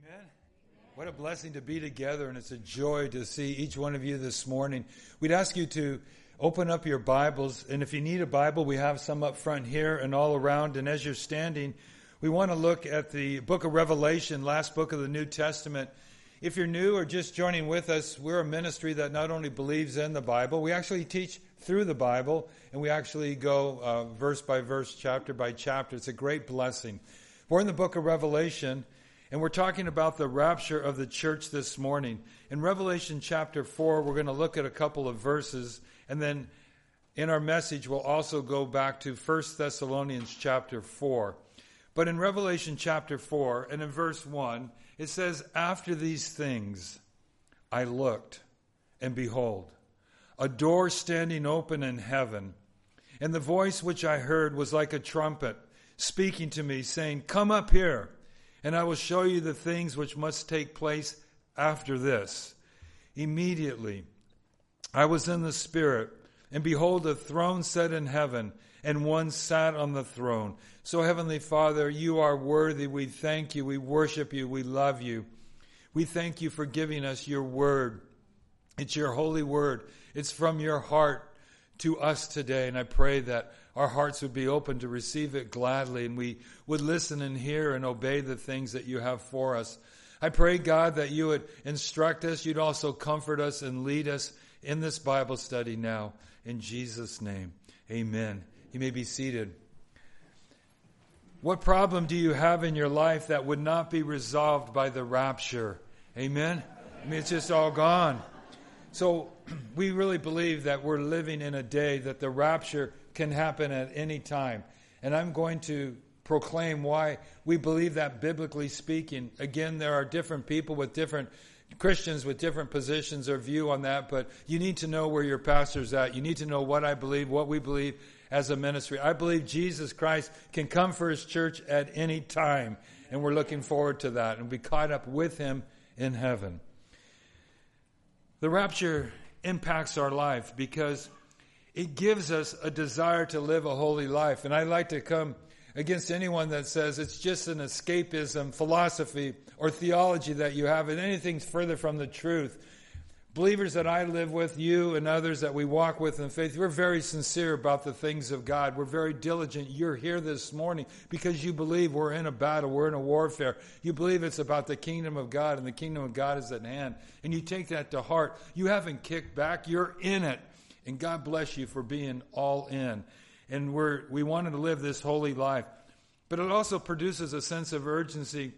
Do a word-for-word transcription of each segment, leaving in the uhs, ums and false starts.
Amen. What a blessing to be together, and it's a joy to see each one of you this morning. We'd ask you to open up your Bibles, and if you need a Bible, we have some up front here and all around. And as you're standing, we want to look at the book of Revelation, last book of the New Testament. If you're new or just joining with us, we're a ministry that not only believes in the Bible, we actually teach through the Bible, and we actually go uh, verse by verse, chapter by chapter. It's a great blessing. We're in the book of Revelation, and we're talking about the rapture of the church this morning. In Revelation chapter four, we're going to look at a couple of verses, and then in our message, we'll also go back to First Thessalonians chapter four. But in Revelation chapter four, and in verse one, it says, "After these things I looked, and behold, a door standing open in heaven. And the voice which I heard was like a trumpet, speaking to me, saying, 'Come up here, and I will show you the things which must take place after this.' Immediately I was in the Spirit, and behold, a throne set in heaven, and one sat on the throne. So, Heavenly Father, you are worthy. We thank you. We worship you. We love you. We thank you for giving us your word. It's your holy word. It's from your heart to us today. And I pray that our hearts would be open to receive it gladly, and we would listen and hear and obey the things that you have for us. I pray, God, that you would instruct us. You'd also comfort us and lead us in this Bible study now. In Jesus' name, amen. You may be seated. What problem do you have in your life that would not be resolved by the rapture? Amen? I mean, it's just all gone. So we really believe that we're living in a day that the rapture can happen at any time. And I'm going to proclaim why we believe that biblically speaking. Again, there are different people with different Christians with different positions or view on that, but you need to know where your pastor's at. You need to know what I believe, what we believe as a ministry. I believe Jesus Christ can come for his church at any time, and we're looking forward to that and be caught up with him in heaven. The rapture impacts our life because it gives us a desire to live a holy life. And I'd like to come against anyone that says it's just an escapism, philosophy, or theology that you have, and anything's further from the truth. Believers that I live with, you and others that we walk with in faith, we're very sincere about the things of God. We're very diligent. You're here this morning because you believe we're in a battle, we're in a warfare. You believe it's about the kingdom of God, and the kingdom of God is at hand. And you take that to heart. You haven't kicked back. You're in it. And God bless you for being all in. And we're, we wanted to live this holy life. But it also produces a sense of urgency.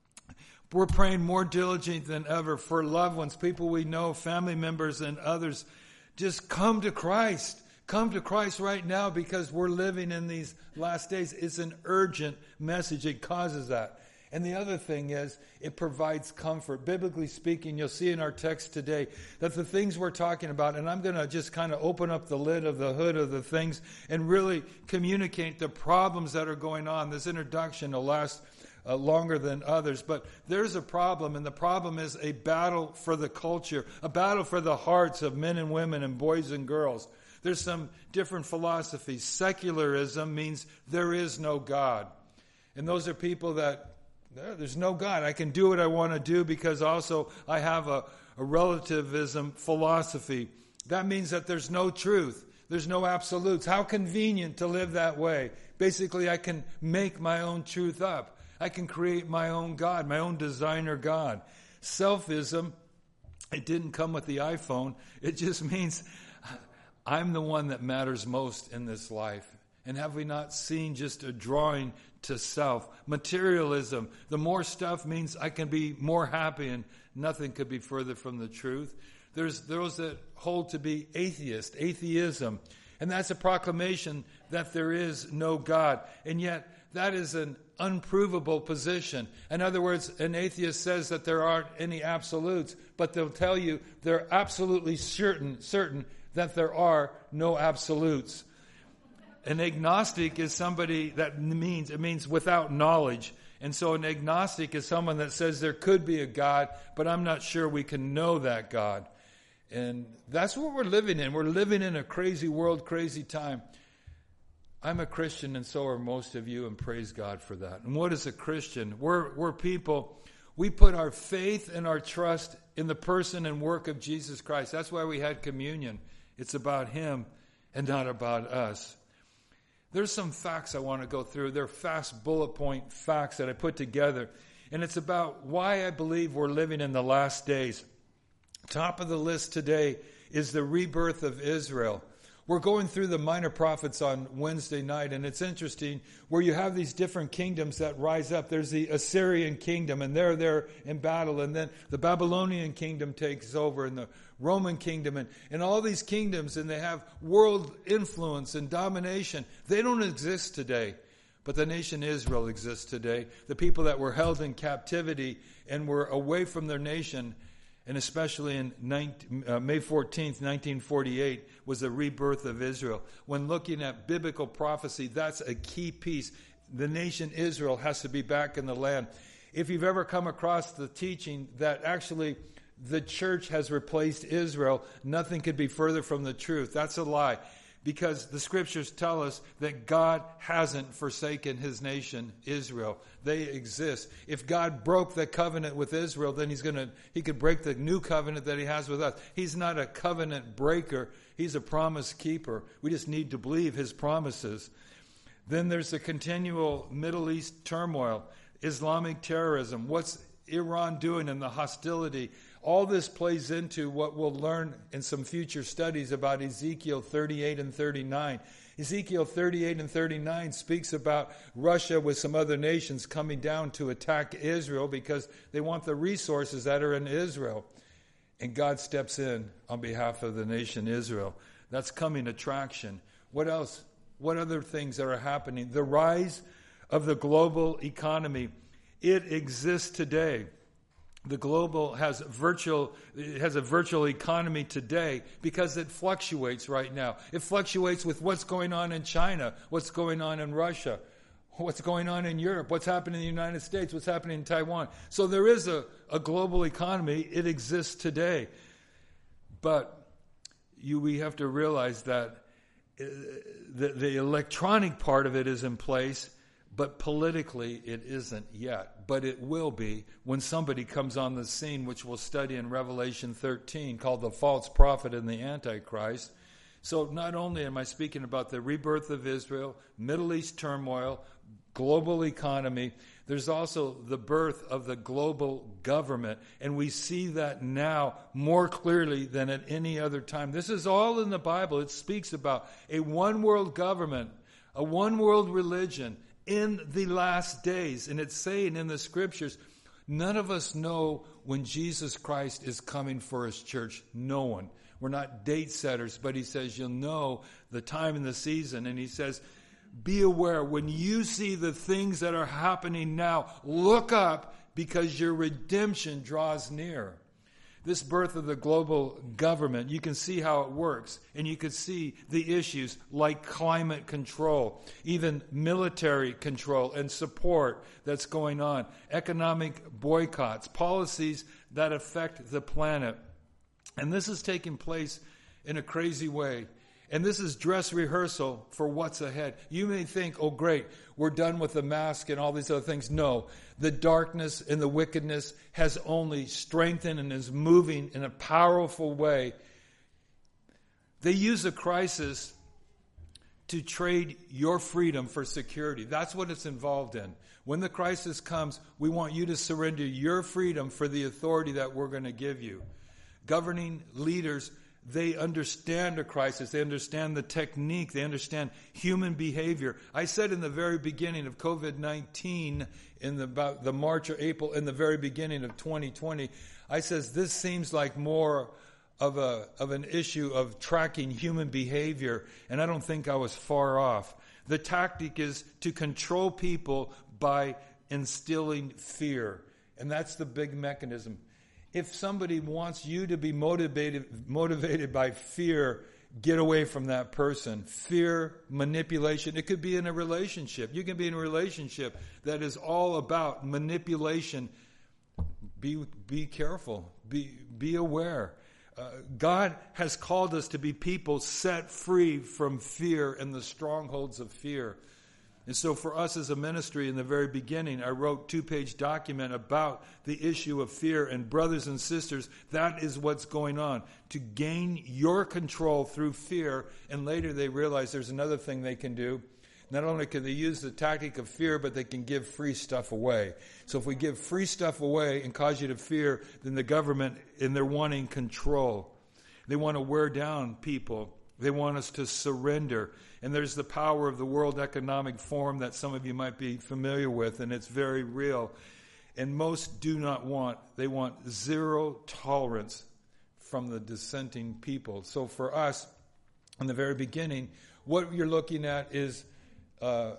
We're praying more diligent than ever for loved ones, people we know, family members and others. Just come to Christ. Come to Christ right now because we're living in these last days. It's an urgent message. It causes that. And the other thing is, it provides comfort. Biblically speaking, you'll see in our text today that the things we're talking about, and I'm going to just kind of open up the lid of the hood of the things and really communicate the problems that are going on. This introduction will last uh, longer than others, but there's a problem, and the problem is a battle for the culture, a battle for the hearts of men and women and boys and girls. There's some different philosophies. Secularism means there is no God. And those are people that there's no God. I can do what I want to do because also I have a, a relativism philosophy. That means that there's no truth. There's no absolutes. How convenient to live that way. Basically, I can make my own truth up. I can create my own God, my own designer God. Selfism, it didn't come with the iPhone. It just means I'm the one that matters most in this life. And have we not seen just a drawing to self? Materialism. The more stuff means I can be more happy, and nothing could be further from the truth. There's those that hold to be atheist, atheism. And that's a proclamation that there is no God. And yet that is an unprovable position. In other words, an atheist says that there aren't any absolutes, but they'll tell you they're absolutely certain, certain that there are no absolutes. An agnostic is somebody that means, it means without knowledge. And so an agnostic is someone that says there could be a God, but I'm not sure we can know that God. And that's what we're living in. We're living in a crazy world, crazy time. I'm a Christian, and so are most of you, and praise God for that. And what is a Christian? We're, we're people We put our faith and our trust in the person and work of Jesus Christ. That's why we had communion. It's about him and not about us. There's some facts I want to go through. They're fast bullet point facts that I put together. And it's about why I believe we're living in the last days. Top of the list today is the rebirth of Israel. We're going through the minor prophets on Wednesday night, and it's interesting where you have these different kingdoms that rise up. There's the Assyrian kingdom, and they're there in battle, and then the Babylonian kingdom takes over, and the Roman kingdom, and, and all these kingdoms, and they have world influence and domination. They don't exist today, but the nation Israel exists today. The people that were held in captivity and were away from their nation, and especially in nineteen, uh, May fourteenth, nineteen forty-eight, was the rebirth of Israel. When looking at biblical prophecy, that's a key piece. The nation Israel has to be back in the land. If you've ever come across the teaching that actually the church has replaced Israel, nothing could be further from the truth. That's a lie. Because the scriptures tell us that God hasn't forsaken his nation, Israel. They exist. If God broke the covenant with Israel, then he's going to, he could break the new covenant that he has with us. He's not a covenant breaker. He's a promise keeper. We just need to believe his promises. Then there's the continual Middle East turmoil, Islamic terrorism. What's Iran doing in the hostility? All this plays into what we'll learn in some future studies about Ezekiel thirty-eight and thirty-nine. Ezekiel thirty-eight and thirty-nine speaks about Russia with some other nations coming down to attack Israel because they want the resources that are in Israel. And God steps in on behalf of the nation Israel. That's coming attraction. What else? What other things that are happening? The rise of the global economy. It exists today. The global has virtual it has a virtual economy today because it fluctuates right now. It fluctuates with what's going on in China, what's going on in Russia, what's going on in Europe, what's happening in the United States, what's happening in Taiwan. So there is a, a global economy. It exists today. But you we have to realize that the, the electronic part of it is in place, but politically it isn't yet. But it will be when somebody comes on the scene, which we'll study in Revelation thirteen, called the false prophet and the Antichrist. So not only am I speaking about the rebirth of Israel, Middle East turmoil, global economy, there's also the birth of the global government. And we see that now more clearly than at any other time. This is all in the Bible. It speaks about a one world government, a one world religion, in the last days. And it's saying in the scriptures, none of us know when Jesus Christ is coming for his church. No one. We're not date setters, but he says you'll know the time and the season. And he says, be aware when you see the things that are happening now, look up because your redemption draws near. This birth of the global government, you can see how it works. And you can see the issues like climate control, even military control and support that's going on, economic boycotts, policies that affect the planet. And this is taking place in a crazy way. And this is dress rehearsal for what's ahead. You may think, oh great, we're done with the mask and all these other things. No, the darkness and the wickedness has only strengthened and is moving in a powerful way. They use a crisis to trade your freedom for security. That's what it's involved in. When the crisis comes, we want you to surrender your freedom for the authority that we're going to give you. Governing leaders, they understand a crisis. They understand the technique. They understand human behavior. I said in the very beginning of covid nineteen, in the, about the March or April, in the very beginning of twenty twenty, I says this seems like more of a of an issue of tracking human behavior, and I don't think I was far off. The tactic is to control people by instilling fear, and that's the big mechanism. If somebody wants you to be motivated motivated by fear, get away from that person. Fear, manipulation. It could be in a relationship. You can be in a relationship that is all about manipulation. Be be careful. Be be aware. Uh, God has called us to be people set free from fear and the strongholds of fear. And so for us as a ministry in the very beginning, I wrote a two-page document about the issue of fear. And brothers and sisters, that is what's going on. To gain your control through fear. And later they realize there's another thing they can do. Not only can they use the tactic of fear, but they can give free stuff away. So if we give free stuff away and cause you to fear, then the government, and they're wanting control. They want to wear down people. They want us to surrender. And there's the power of the World Economic Forum that some of you might be familiar with, and it's very real. And most do not want, they want zero tolerance from the dissenting people. So for us, in the very beginning, what you're looking at is uh,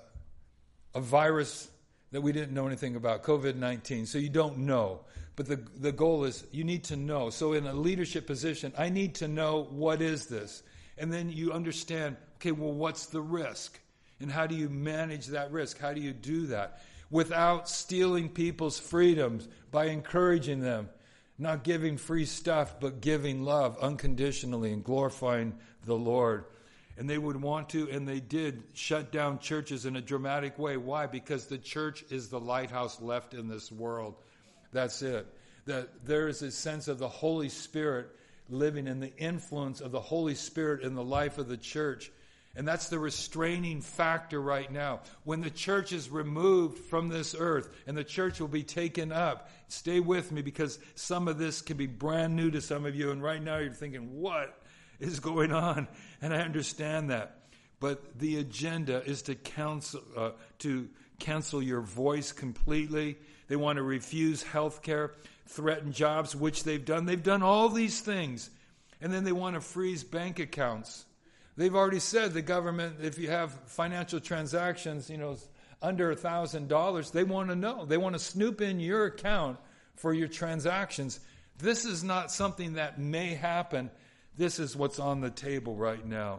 a virus that we didn't know anything about, covid nineteen. So you don't know. But the the goal is you need to know. So in a leadership position, I need to know, what is this? And then you understand, okay, well, what's the risk? And how do you manage that risk? How do you do that? Without stealing people's freedoms, by encouraging them, not giving free stuff, but giving love unconditionally and glorifying the Lord. And they would want to, and they did, shut down churches in a dramatic way. Why? Because the church is the lighthouse left in this world. That's it. That there is a sense of the Holy Spirit living in the influence of the Holy Spirit in the life of the church. And that's the restraining factor right now. When the church is removed from this earth and the church will be taken up, stay with me, because some of this can be brand new to some of you. And right now you're thinking, what is going on? And I understand that. But the agenda is to cancel, uh, to cancel your voice completely. They want to refuse health care, threaten jobs, which they've done. They've done all these things. And then they want to freeze bank accounts. They've already said, the government, if you have financial transactions, you know, under one thousand dollars, they want to know. They want to snoop in your account for your transactions. This is not something that may happen. This is what's on the table right now.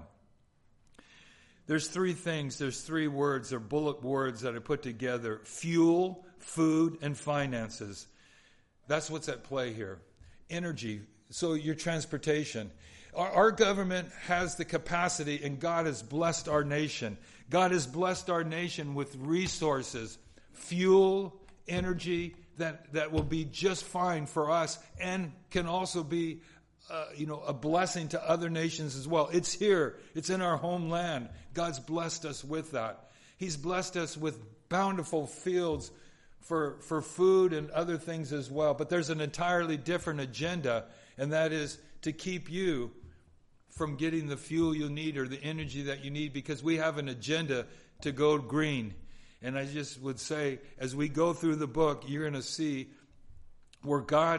There's three things, there's three words, or bullet words that I put together: fuel, food, and finances. That's what's at play here. Energy, so your transportation. Our, our government has the capacity, and God has blessed our nation. God has blessed our nation with resources, fuel, energy, that, that will be just fine for us, and can also be Uh, you know, a blessing to other nations as well. It's here. It's in our homeland. God's blessed us with that. He's blessed us with bountiful fields for, for food and other things as well. But there's an entirely different agenda, and that is to keep you from getting the fuel you need or the energy that you need, because we have an agenda to go green. And I just would say, as we go through the book, you're going to see where God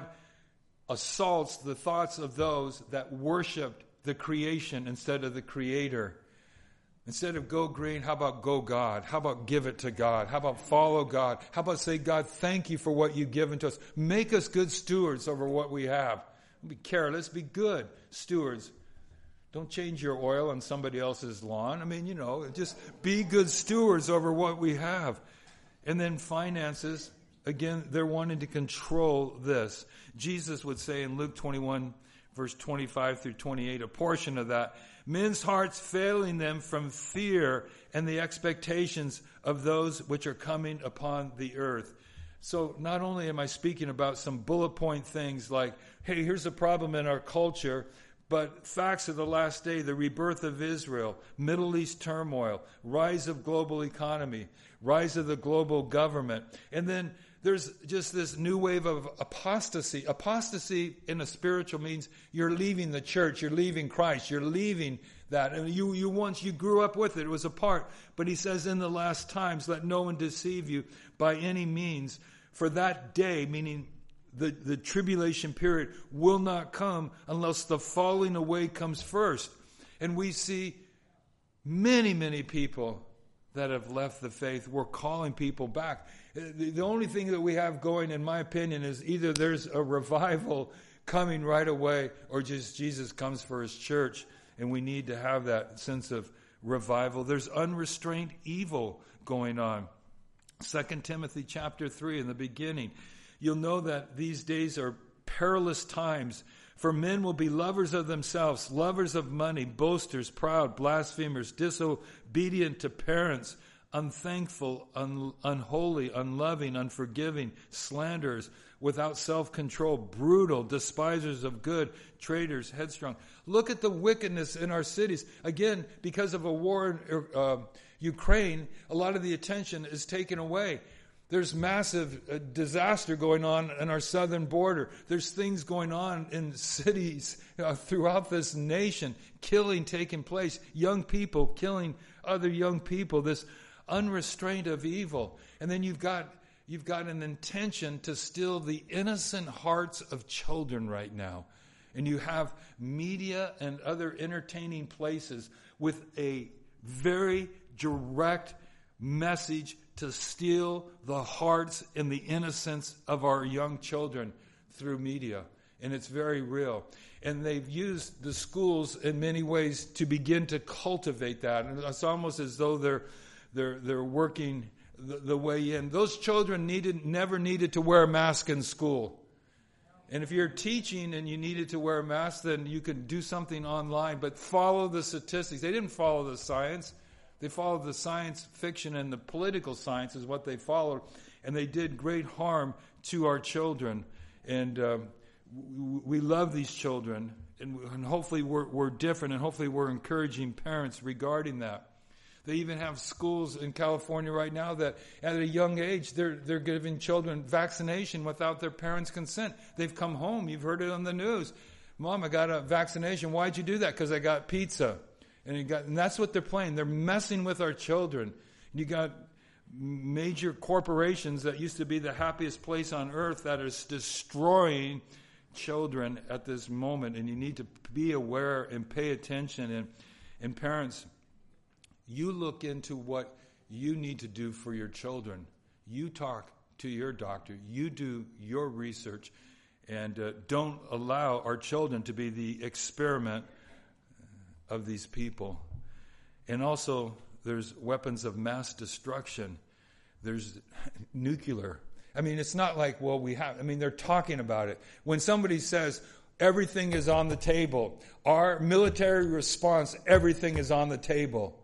assaults the thoughts of those that worshiped the creation instead of the creator. Instead of go green, how about go God? How about give it to God? How about follow God? How about say, God, thank you for what you've given to us. Make us good stewards over what we have. Don't be careless, be good stewards. Don't change your oil on somebody else's lawn. I mean, you know, just be good stewards over what we have. And then finances. Again, they're wanting to control this. Jesus would say in Luke twenty-one, verse twenty-five through twenty-eight, a portion of that, men's hearts failing them from fear and the expectations of those which are coming upon the earth. So not only am I speaking about some bullet point things like, hey, here's a problem in our culture, but facts of the last day, the rebirth of Israel, Middle East turmoil, rise of global economy, rise of the global government, and then there's just this new wave of apostasy. Apostasy in a spiritual means you're leaving the church, you're leaving Christ, you're leaving that. And you, you once, you grew up with it, it was a part. But he says in the last times, let no one deceive you by any means. For that day, meaning the, the tribulation period, will not come unless the falling away comes first. And we see many, many people that have left the faith. We're calling people back. The only thing that we have going, in my opinion, is either there's a revival coming right away, or just Jesus comes for his church, and we need to have that sense of revival. There's unrestrained evil going on. Second Timothy chapter three, in the beginning, you'll know that these days are perilous times. For men will be lovers of themselves, lovers of money, boasters, proud, blasphemers, disobedient to parents, unthankful, un- unholy, unloving, unforgiving, slanderers, without self-control, brutal, despisers of good, traitors, headstrong. Look at the wickedness in our cities. Again, because of a war in uh, Ukraine, a lot of the attention is taken away. There's massive uh, disaster going on in our southern border. There's things going on in cities uh, throughout this nation, killing taking place, young people killing other young people, this unrestraint of evil. And then you've got you've got an intention to steal the innocent hearts of children right now. And you have media and other entertaining places with a very direct message to steal the hearts and the innocence of our young children through media. And it's very real. And they've used the schools in many ways to begin to cultivate that. And it's almost as though they're they're they're working the, the way in. Those children needed never needed to wear a mask in school. And if you're teaching and you needed to wear a mask, then you could do something online. But follow the statistics. They didn't follow the science. They followed the science fiction, and the political science is what they followed. And they did great harm to our children. And um, we love these children. And, and hopefully we're, we're different, and hopefully we're encouraging parents regarding that. They even have schools in California right now that at a young age, they're they're giving children vaccination without their parents' consent. They've come home. You've heard it on the news. Mom, I got a vaccination. Why'd you do that? Because I got pizza. And, you got, and that's what they're playing. They're messing with our children. You got major corporations that used to be the happiest place on earth that is destroying children at this moment. And you need to be aware and pay attention. And, and parents, you look into what you need to do for your children. You talk to your doctor. You do your research. And uh, don't allow our children to be the experiment of these people. And also, there's weapons of mass destruction. There's nuclear. I mean, it's not like, well, we have, I mean, they're talking about it. When somebody says, everything is on the table, our military response, everything is on the table.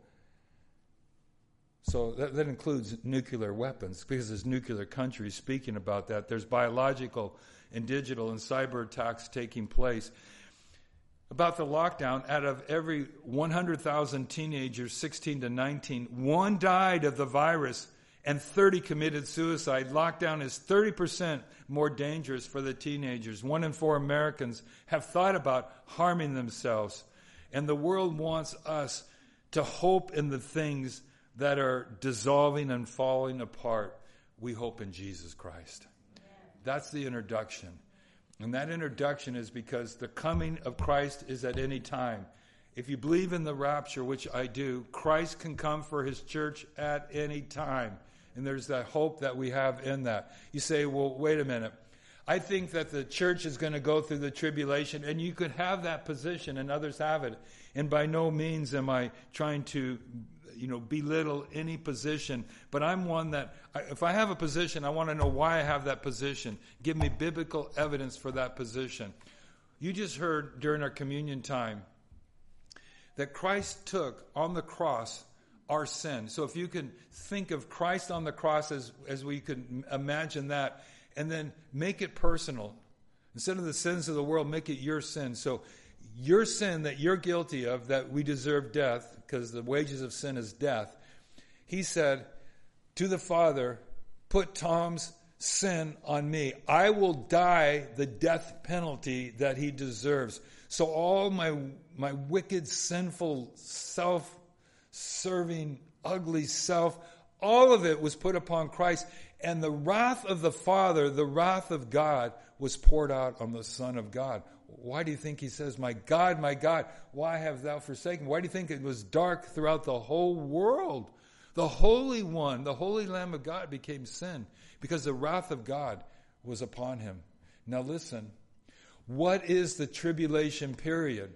So that, that includes nuclear weapons, because there's nuclear countries speaking about that. There's biological and digital and cyber attacks taking place. About the lockdown, out of every one hundred thousand teenagers, sixteen to nineteen, one died of the virus and thirty committed suicide. Lockdown is thirty percent more dangerous for the teenagers. One in four Americans have thought about harming themselves. And the world wants us to hope in the things that are dissolving and falling apart. We hope in Jesus Christ. That's the introduction. And that introduction is because the coming of Christ is at any time. If you believe in the rapture, which I do, Christ can come for his church at any time. And there's that hope that we have in that. You say, well, wait a minute. I think that the church is going to go through the tribulation, and you could have that position, and others have it. And by no means am I trying to, you know, belittle any position. But I'm one that, if I have a position, I want to know why I have that position. Give me biblical evidence for that position. You just heard during our communion time that Christ took on the cross our sin. So if you can think of Christ on the cross as, as we could imagine that, and then make it personal. Instead of the sins of the world, make it your sin. So your sin that you're guilty of, that we deserve death, because the wages of sin is death. He said to the Father, put Tom's sin on me. I will die the death penalty that he deserves. So all my my wicked, sinful, self-serving, ugly self, all of it was put upon Christ. And the wrath of the Father, the wrath of God, was poured out on the Son of God. Why do you think he says, my God, my God, why have thou forsaken? Why do you think it was dark throughout the whole world? The Holy One, the Holy Lamb of God became sin because the wrath of God was upon him. Now listen, what is the tribulation period?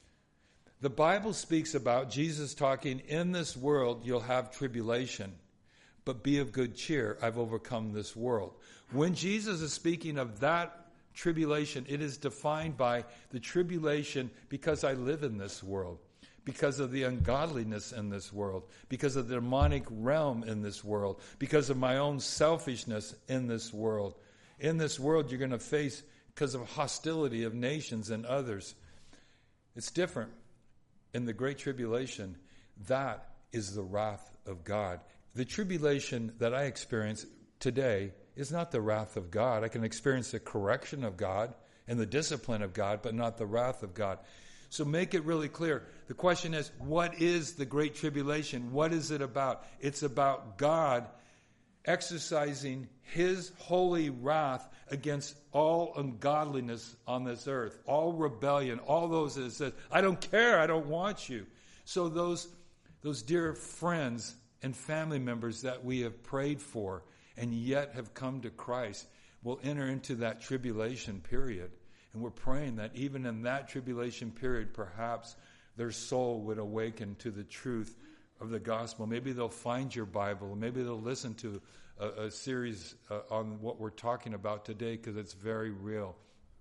The Bible speaks about Jesus talking, in this world you'll have tribulation, but be of good cheer, I've overcome this world. When Jesus is speaking of that tribulation, it is defined by the tribulation because I live in this world. because of the ungodliness in this world, because of the demonic realm in this world, because of my own selfishness in this world. In this world, you're going to face because of hostility of nations and others. It's different. In the Great Tribulation, that is the wrath of God. The tribulation that I experience today is not the wrath of God. I can experience the correction of God and the discipline of God, but not the wrath of God. So make it really clear. The question is, what is the Great Tribulation? What is it about? It's about God exercising his holy wrath against all ungodliness on this earth, all rebellion, all those that says, I don't care, I don't want you. So those, those dear friends and family members that we have prayed for and yet have come to Christ will enter into that tribulation period. And we're praying that even in that tribulation period, perhaps their soul would awaken to the truth of the gospel. Maybe they'll find your Bible. Maybe they'll listen to a, a series uh, on what we're talking about today, because it's very real.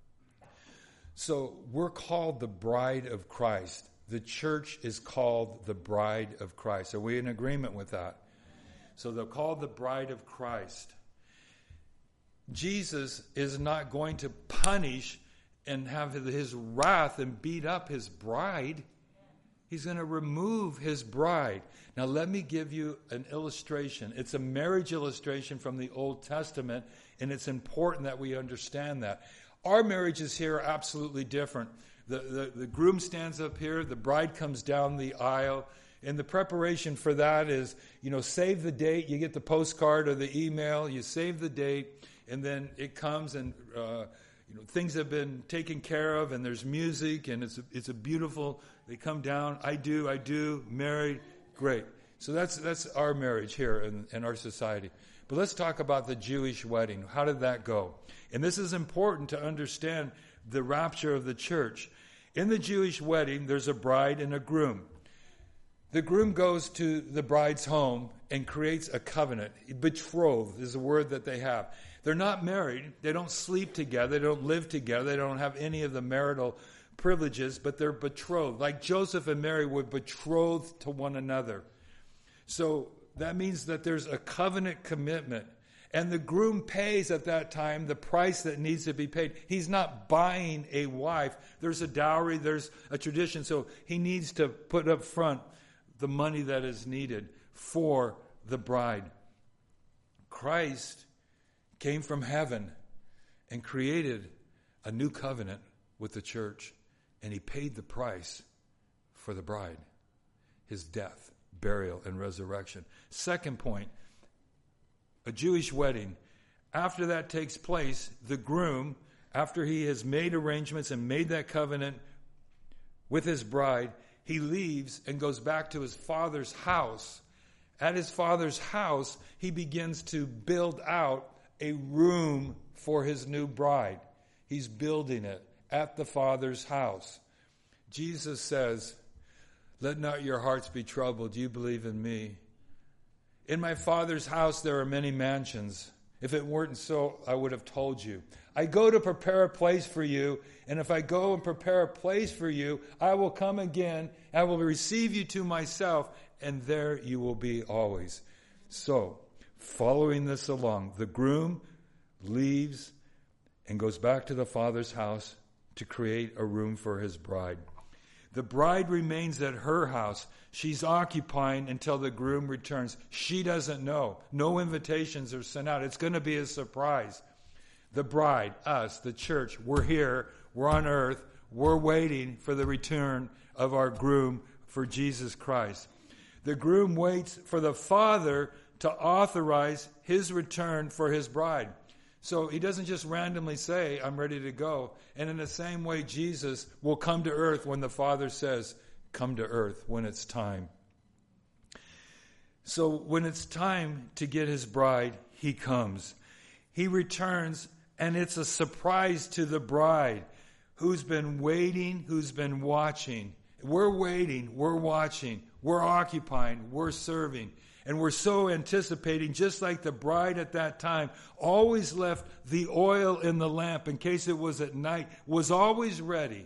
So we're called the bride of Christ. The church is called the bride of Christ. Are we in agreement with that? So they're called the bride of Christ. Jesus is not going to punish and have his wrath and beat up his bride. He's going to remove his bride. Now let me give you an illustration. It's a marriage illustration from the Old Testament, and it's important that we understand that. Our marriages here are absolutely different. The, the, the groom stands up here, the bride comes down the aisle, and the preparation for that is, you know, save the date. You get the postcard or the email, you save the date, and then it comes and uh, you know, things have been taken care of, and there's music, and it's a, it's a beautiful, they come down, I do, I do, married, great. So that's that's our marriage here in, in our society. But let's talk about the Jewish wedding. How did that go? And this is important to understand the rapture of the church. In the Jewish wedding, there's a bride and a groom. The groom goes to the bride's home and creates a covenant. Betrothed is a word that they have. They're not married. They don't sleep together. They don't live together. They don't have any of the marital privileges, but they're betrothed. Like Joseph and Mary were betrothed to one another. So that means that there's a covenant commitment. And the groom pays at that time the price that needs to be paid. He's not buying a wife. There's a dowry. There's a tradition. So he needs to put up front the money that is needed for the bride. Christ came from heaven and created a new covenant with the church. And he paid the price for the bride. His death, burial, and resurrection. Second point, a Jewish wedding. After that takes place, the groom, after he has made arrangements and made that covenant with his bride, he leaves and goes back to his father's house. At his father's house, he begins to build out a room for his new bride. He's building it at the Father's house. Jesus says, let not your hearts be troubled. Do you believe in me? In my Father's house there are many mansions. If it weren't so, I would have told you. I go to prepare a place for you, and if I go and prepare a place for you, I will come again, I will receive you to myself, and there you will be always. So, following this along, the groom leaves and goes back to the Father's house to create a room for his bride. The bride remains at her house. She's occupying until the groom returns. She doesn't know. No invitations are sent out. It's going to be a surprise. The bride, us, the church, we're here. We're on earth. We're waiting for the return of our groom, for Jesus Christ. The groom waits for the Father to authorize his return for his bride. So he doesn't just randomly say, I'm ready to go. And in the same way, Jesus will come to earth when the Father says, come to earth when it's time. So when it's time to get his bride, he comes. He returns, and it's a surprise to the bride who's been waiting, who's been watching. We're waiting, we're watching, we're occupying, we're serving. And we're so anticipating, just like the bride at that time always left the oil in the lamp in case it was at night, was always ready.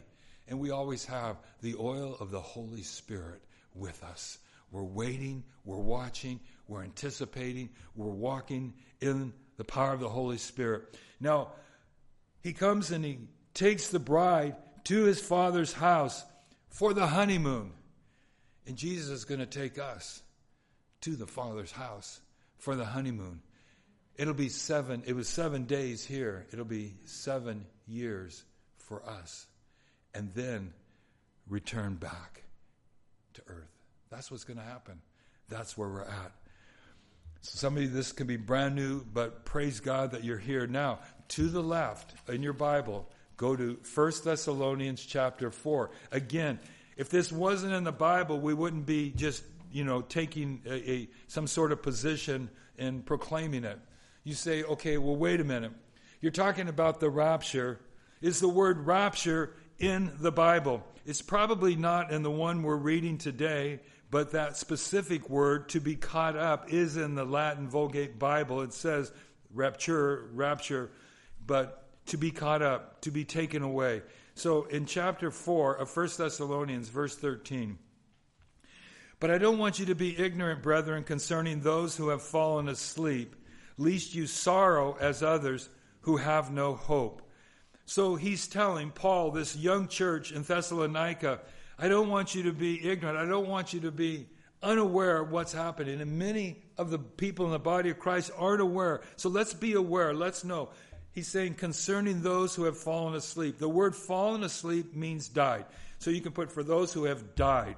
And we always have the oil of the Holy Spirit with us. We're waiting, we're watching, we're anticipating, we're walking in the power of the Holy Spirit. Now, he comes and he takes the bride to his Father's house for the honeymoon. And Jesus is going to take us to the Father's house for the honeymoon. It'll be seven, it was seven days here. It'll be seven years for us. And then return back to earth. That's what's going to happen. That's where we're at. So some of you, this can be brand new, but praise God that you're here. Now, to the left in your Bible, go to First Thessalonians chapter four. Again, if this wasn't in the Bible, we wouldn't be just, you know, taking a, a some sort of position and proclaiming it. You say, okay, well, wait a minute. You're talking about the rapture. Is the word rapture in the Bible? It's probably not in the one we're reading today, but that specific word, to be caught up, is in the Latin Vulgate Bible. It says rapture, rapture, but to be caught up, to be taken away. So in chapter four of First Thessalonians, verse thirteen, but I don't want you to be ignorant, brethren, concerning those who have fallen asleep, lest you sorrow as others who have no hope. So he's telling Paul, this young church in Thessalonica, I don't want you to be ignorant. I don't want you to be unaware of what's happening. And many of the people in the body of Christ aren't aware. So let's be aware. Let's know. He's saying concerning those who have fallen asleep. The word fallen asleep means died. So you can put for those who have died.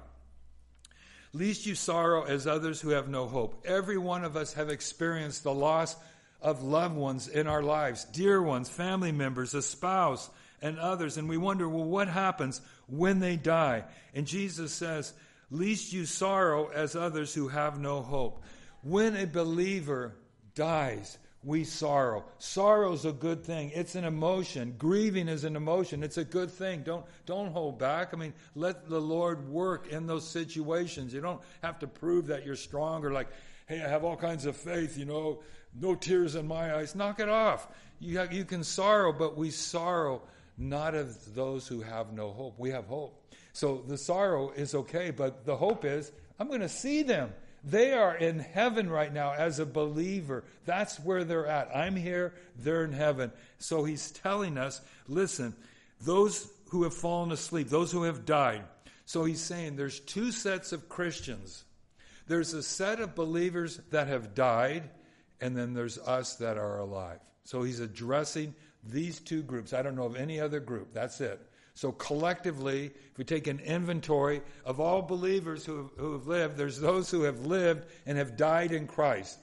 Lest you sorrow as others who have no hope. Every one of us have experienced the loss of loved ones in our lives, dear ones, family members, a spouse, and others. And we wonder, well, what happens when they die? And Jesus says, lest you sorrow as others who have no hope. When a believer dies, we sorrow. Sorrow is a good thing. It's an emotion. Grieving is an emotion. It's a good thing. Don't, don't hold back. I mean, let the Lord work in those situations. You don't have to prove that you're strong or like, hey, I have all kinds of faith, you know, no tears in my eyes. Knock it off. You, have, you can sorrow, but we sorrow not as those who have no hope. We have hope. So the sorrow is okay, but the hope is, I'm going to see them. They are in heaven right now as a believer. That's where they're at. I'm here, they're in heaven. So he's telling us, listen, those who have fallen asleep, those who have died. So he's saying there's two sets of Christians. There's a set of believers that have died, and then there's us that are alive. So he's addressing these two groups. I don't know of any other group. That's it. So collectively, if we take an inventory of all believers who have, who have lived, there's those who have lived and have died in Christ.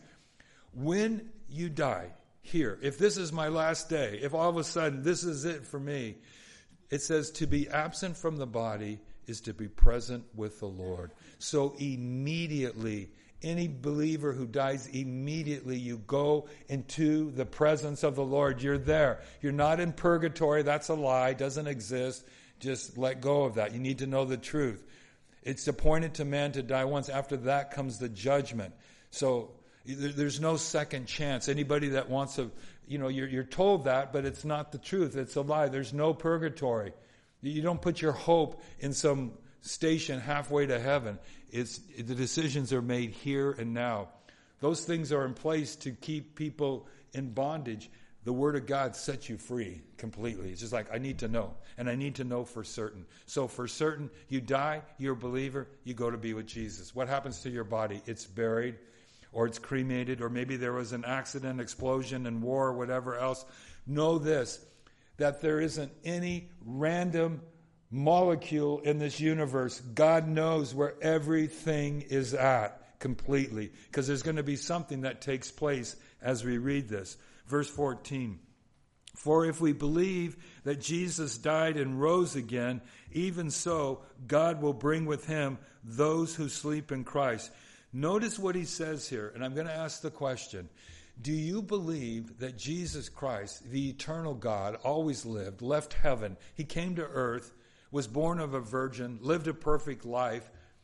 When you die here, if this is my last day, if all of a sudden this is it for me, it says to be absent from the body is to be present with the Lord. So immediately, any believer who dies, immediately you go into the presence of the Lord. You're there. You're not in purgatory. That's a lie. It doesn't exist. Just let go of that. You need to know the truth. It's appointed to man to die once. After that comes the judgment. So there's no second chance. Anybody that wants to, you know, you're, you're told that, but it's not the truth. It's a lie. There's no purgatory. You don't put your hope in some station halfway to heaven. It's the decisions are made here and now. Those things are in place to keep people in bondage. The Word of God sets you free completely. It's just like, I need to know, and I need to know for certain. So for certain, you die, you're a believer, you go to be with Jesus. What happens to your body? It's buried, or it's cremated, or maybe there was an accident, explosion, and war, or whatever else. Know this, that there isn't any random molecule in this universe. God knows where everything is at completely, because there's going to be something that takes place as we read this. Verse fourteen, for if we believe that Jesus died and rose again, even so God will bring with him those who sleep in Christ. Notice what he says here, and I'm going to ask the question, do you believe that Jesus Christ, the eternal God, always lived, left heaven, he came to earth, was born of a virgin, lived a perfect life,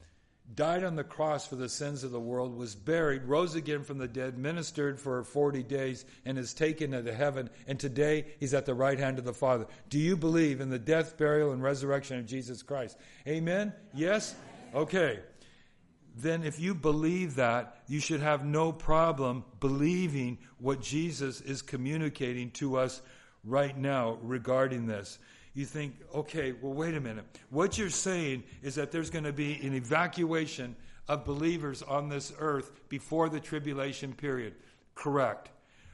died on the cross for the sins of the world, was buried, rose again from the dead, ministered for forty days, and is taken into heaven. And today he's at the right hand of the Father. Do you believe in the death, burial, and resurrection of Jesus Christ? Amen? Yes? Okay. Then if you believe that, you should have no problem believing what Jesus is communicating to us right now regarding this. You think, okay, well, wait a minute. What you're saying is that there's going to be an evacuation of believers on this earth before the tribulation period. Correct.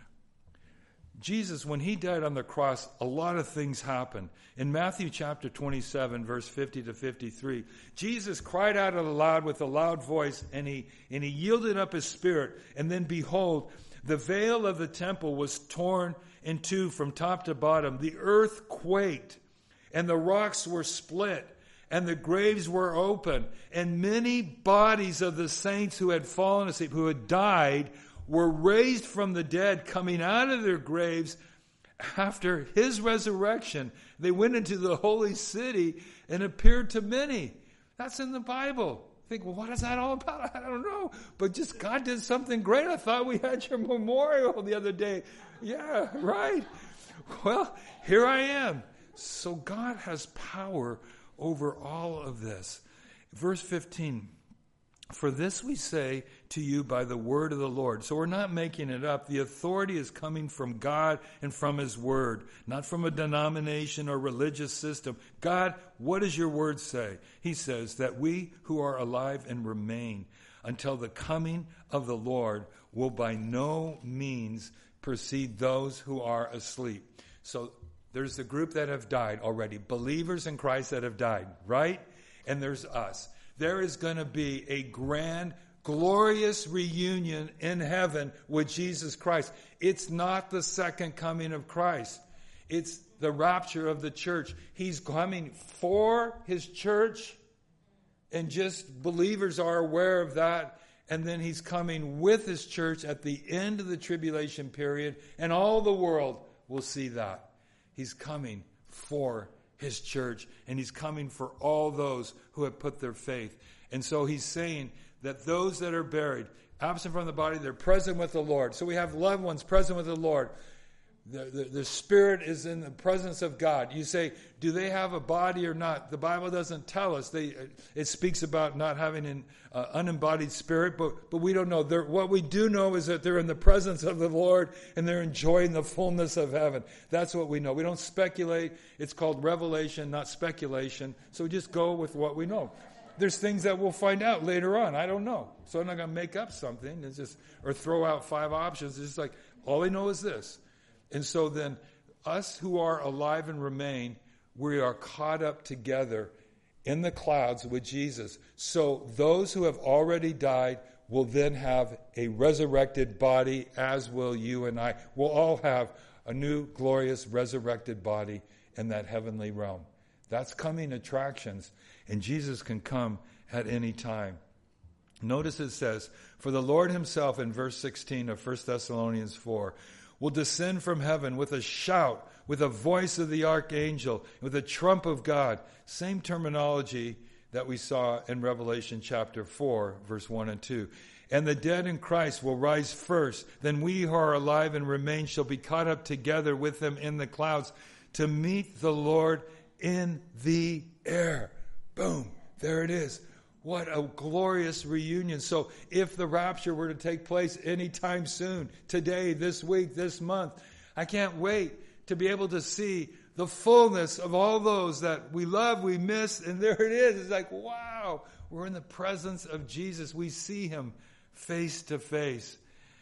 Jesus, when he died on the cross, a lot of things happened. In Matthew chapter twenty-seven, verse fifty to fifty-three, Jesus cried out aloud with a loud voice, and he, and he yielded up his spirit. And then behold, the veil of the temple was torn in two from top to bottom. The earth quaked, and the rocks were split, and the graves were open, and many bodies of the saints who had fallen asleep, who had died, were raised from the dead, coming out of their graves after his resurrection. They went into the holy city and appeared to many. That's in the Bible. Think, well, what is that all about? I don't know. But just God did something great. I thought we had your memorial the other day. Yeah, right. Well, here I am. So God has power over all of this. Verse fifteen, for this we say to you by the word of the Lord. So we're not making it up. The authority is coming from God and from his word, not from a denomination or religious system. God, what does your word say? He says that we who are alive and remain until the coming of the Lord will by no means precede those who are asleep. So there's the group that have died already, believers in Christ that have died, right? And there's us. There is going to be a grand, glorious reunion in heaven with Jesus Christ. It's not the second coming of Christ. It's the rapture of the church. He's coming for his church, and just believers are aware of that. And then he's coming with his church at the end of the tribulation period, and all the world will see that. He's coming for his church, and he's coming for all those who have put their faith. And so he's saying that those that are buried, absent from the body, they're present with the Lord. So we have loved ones present with the Lord. The, the, the spirit is in the presence of God. You say, do they have a body or not? The Bible doesn't tell us. They, it speaks about not having an uh, unembodied spirit, but, but we don't know. They're, what we do know is that they're in the presence of the Lord and they're enjoying the fullness of heaven. That's what we know. We don't speculate. It's called revelation, not speculation. So we just go with what we know. There's things that we'll find out later on. I don't know. So I'm not going to make up something. It's just, or throw out five options. It's just like, all I know is this. And so then, us who are alive and remain, we are caught up together in the clouds with Jesus. So those who have already died will then have a resurrected body, as will you and I. We'll all have a new, glorious, resurrected body in that heavenly realm. That's coming attractions, and Jesus can come at any time. Notice it says, for the Lord himself, in verse sixteen of First Thessalonians four, will descend from heaven with a shout, with a voice of the archangel, with a trump of God. Same terminology that we saw in Revelation chapter four, verse one and two. And the dead in Christ will rise first. Then we who are alive and remain shall be caught up together with them in the clouds to meet the Lord in the air. Boom. There it is. What a glorious reunion. So if the rapture were to take place anytime soon, today, this week, this month, I can't wait to be able to see the fullness of all those that we love, we miss, and there it is. It's like, wow, we're in the presence of Jesus. We see him face to face.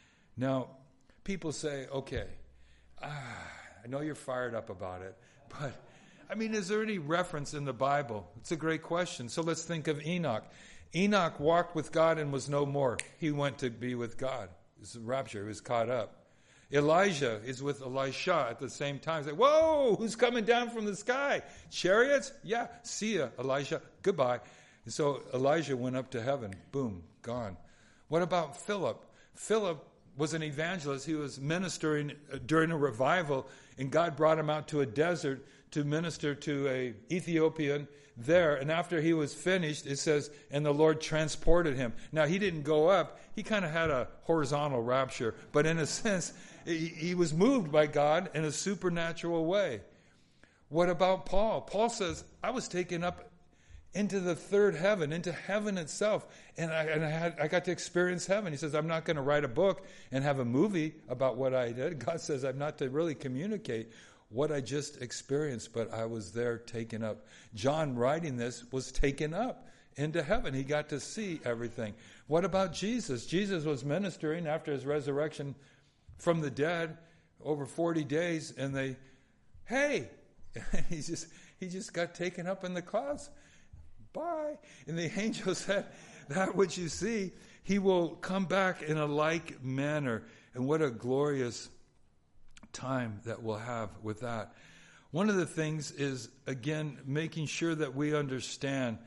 Now, people say, okay, ah, I know you're fired up about it, but I mean, is there any reference in the Bible? It's a great question. So let's think of Enoch. Enoch walked with God and was no more. He went to be with God. It's a rapture. He was caught up. Elijah is with Elisha at the same time. It's like, whoa, who's coming down from the sky? Chariots? Yeah, see ya, Elisha. Goodbye. And so Elijah went up to heaven. Boom, gone. What about Philip? Philip was an evangelist. He was ministering during a revival, and God brought him out to a desert to minister to a Ethiopian there. And after he was finished, it says, and the Lord transported him. Now, he didn't go up. He kind of had a horizontal rapture. But in a sense, he, he was moved by God in a supernatural way. What about Paul? Paul says, I was taken up into the third heaven, into heaven itself. And I, and I, had, I got to experience heaven. He says, I'm not going to write a book and have a movie about what I did. God says, I'm not to really communicate what I just experienced, but I was there taken up. John, writing this, was taken up into heaven. He got to see everything. What about Jesus? Jesus was ministering after his resurrection from the dead over forty days, and they, hey, he just he just got taken up in the clouds. Bye. And the angel said, that which you see, he will come back in a like manner. And what a glorious time that we'll have with that. One of the things is, again, making sure that we understand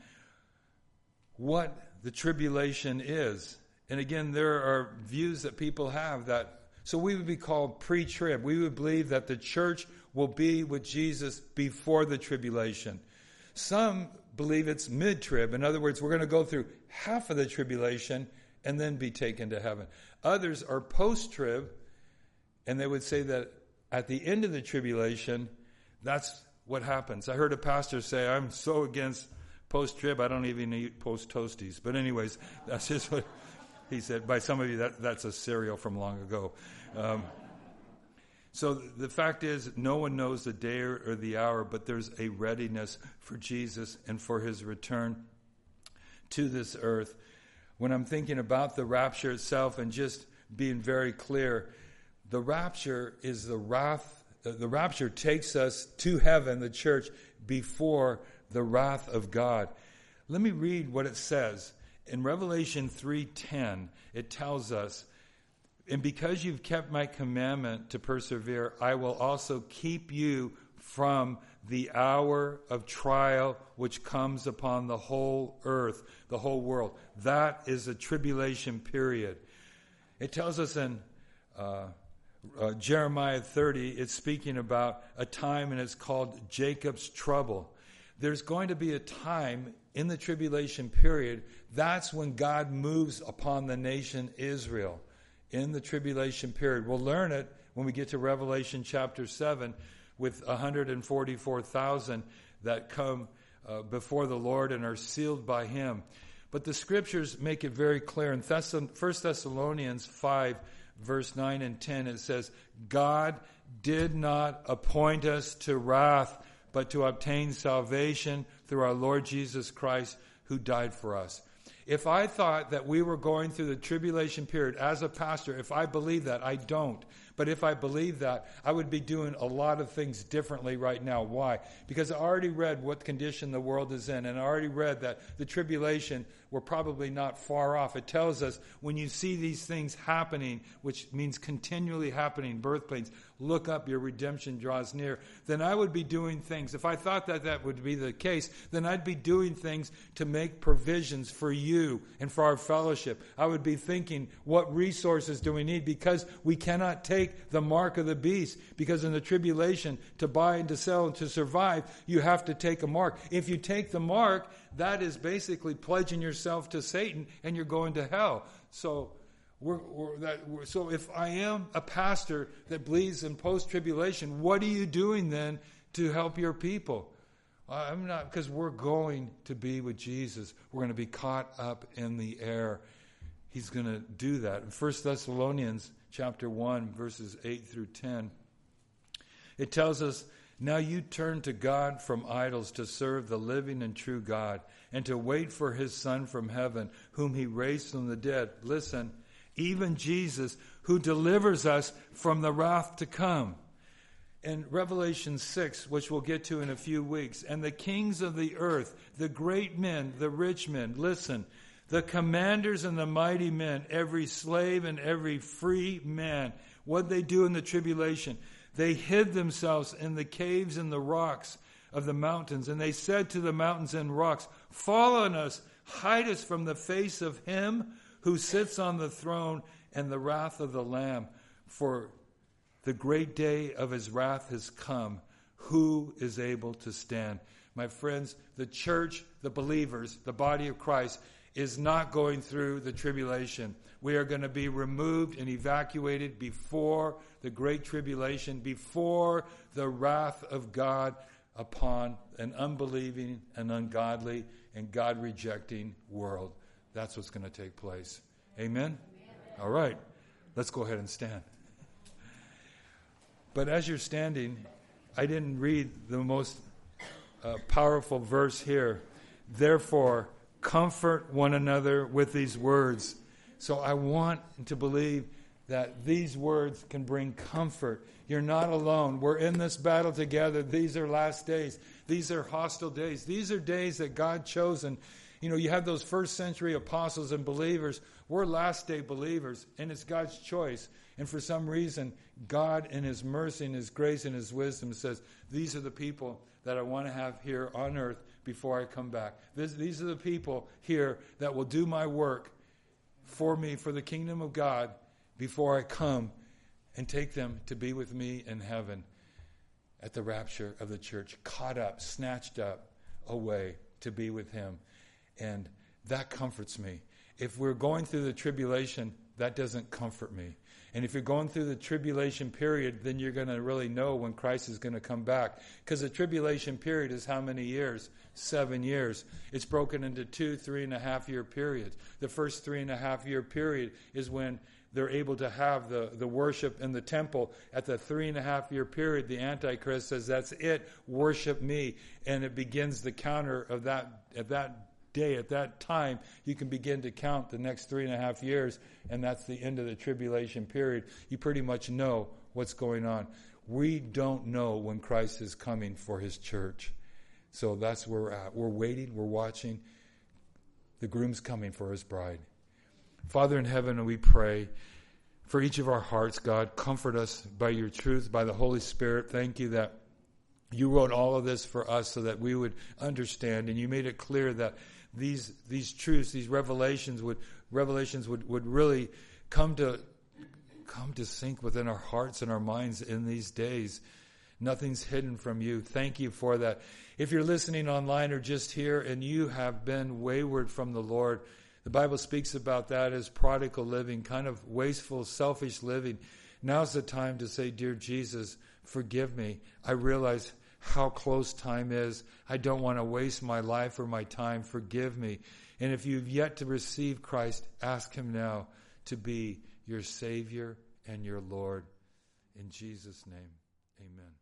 what the tribulation is. And again, there are views that people have that, so we would be called pre-trib. We would believe that the church will be with Jesus before the tribulation. Some believe it's mid-trib. In other words, we're going to go through half of the tribulation and then be taken to heaven. Others are post-trib, and they would say that at the end of the tribulation, that's what happens. I heard a pastor say, I'm so against post-trib, I don't even eat post-toasties. But anyways, that's just what he said. By some of you, that, that's a cereal from long ago. Um, so the fact is, no one knows the day or, or the hour, but there's a readiness for Jesus and for his return to this earth. When I'm thinking about the rapture itself and just being very clear, the rapture is the wrath. The rapture takes us to heaven, the church, before the wrath of God. Let me read what it says. In Revelation three ten, it tells us, and because you've kept my commandment to persevere, I will also keep you from the hour of trial which comes upon the whole earth, the whole world. That is a tribulation period. It tells us in uh, uh, Jeremiah thirty, it's speaking about a time, and it's called Jacob's trouble. There's going to be a time in the tribulation period, that's when God moves upon the nation Israel. In the tribulation period. We'll learn it when we get to Revelation chapter seven with one hundred forty-four thousand that come uh, before the Lord and are sealed by him. But the scriptures make it very clear. In First Thessalonians five, verse nine and ten, it says, God did not appoint us to wrath, but to obtain salvation through our Lord Jesus Christ, who died for us. If I thought that we were going through the tribulation period as a pastor, if I believe that, I don't. But if I believe that, I would be doing a lot of things differently right now. Why? Because I already read what condition the world is in, and I already read that the tribulation, we're probably not far off. It tells us when you see these things happening, which means continually happening, birth pains, look up, your redemption draws near. Then I would be doing things. If I thought that that would be the case, then I'd be doing things to make provisions for you and for our fellowship. I would be thinking, what resources do we need? Because we cannot take the mark of the beast. Because in the tribulation, to buy and to sell and to survive, you have to take a mark. If you take the mark, that is basically pledging yourself to Satan, and you're going to hell. So We're, we're that, we're, so if I am a pastor that believes in post-tribulation, what are you doing then to help your people? I'm not, because we're going to be with Jesus. We're going to be caught up in the air. He's going to do that. In First Thessalonians chapter one, verses eight through ten, it tells us, now you turn to God from idols to serve the living and true God, and to wait for his Son from heaven, whom he raised from the dead. Listen, even Jesus, who delivers us from the wrath to come. In Revelation six, which we'll get to in a few weeks, and the kings of the earth, the great men, the rich men, listen, the commanders and the mighty men, every slave and every free man, what they do in the tribulation, they hid themselves in the caves and the rocks of the mountains, and they said to the mountains and rocks, fall on us, hide us from the face of him who sits on the throne and the wrath of the Lamb, for the great day of his wrath has come. Who is able to stand? My friends, the church, the believers, the body of Christ is not going through the tribulation. We are going to be removed and evacuated before the great tribulation, before the wrath of God upon an unbelieving and ungodly and God-rejecting world. That's what's going to take place. Amen? Amen? All right. Let's go ahead and stand. But as you're standing, I didn't read the most uh, powerful verse here. Therefore, comfort one another with these words. So I want to believe that these words can bring comfort. You're not alone. We're in this battle together. These are last days. These are hostile days. These are days that God chosen. You know, you have those first century apostles and believers. We're last day believers, and it's God's choice. And for some reason, God in his mercy and his grace and his wisdom says, these are the people that I want to have here on earth before I come back. This, these are the people here that will do my work for me, for the kingdom of God, before I come and take them to be with me in heaven at the rapture of the church, caught up, snatched up away to be with him. And that comforts me. If we're going through the tribulation, that doesn't comfort me. And if you're going through the tribulation period, then you're going to really know when Christ is going to come back. Because the tribulation period is how many years? Seven years. It's broken into two, three and a half year periods. The first three and a half year period is when they're able to have the, the worship in the temple. At the three and a half year period, the Antichrist says, that's it, worship me. And it begins the counter of that, at that day, at that time, you can begin to count the next three and a half years, and that's the end of the tribulation period. You pretty much know what's going on. We don't know when Christ is coming for his church. So that's where we're at. We're waiting, we're watching. The groom's coming for his bride. Father in heaven, we pray for each of our hearts, God, comfort us by your truth, by the Holy Spirit. Thank you that you wrote all of this for us so that we would understand, and you made it clear that these these truths, these revelations would revelations would, would really come to come to sink within our hearts and our minds in these days. Nothing's hidden from you. Thank you for that. If you're listening online or just here and you have been wayward from the Lord, the Bible speaks about that as prodigal living, kind of wasteful, selfish living. Now's the time to say, dear Jesus, forgive me. I realize how close time is. I don't want to waste my life or my time. Forgive me. And if you've yet to receive Christ, ask him now to be your Savior and your Lord. In Jesus' name, amen.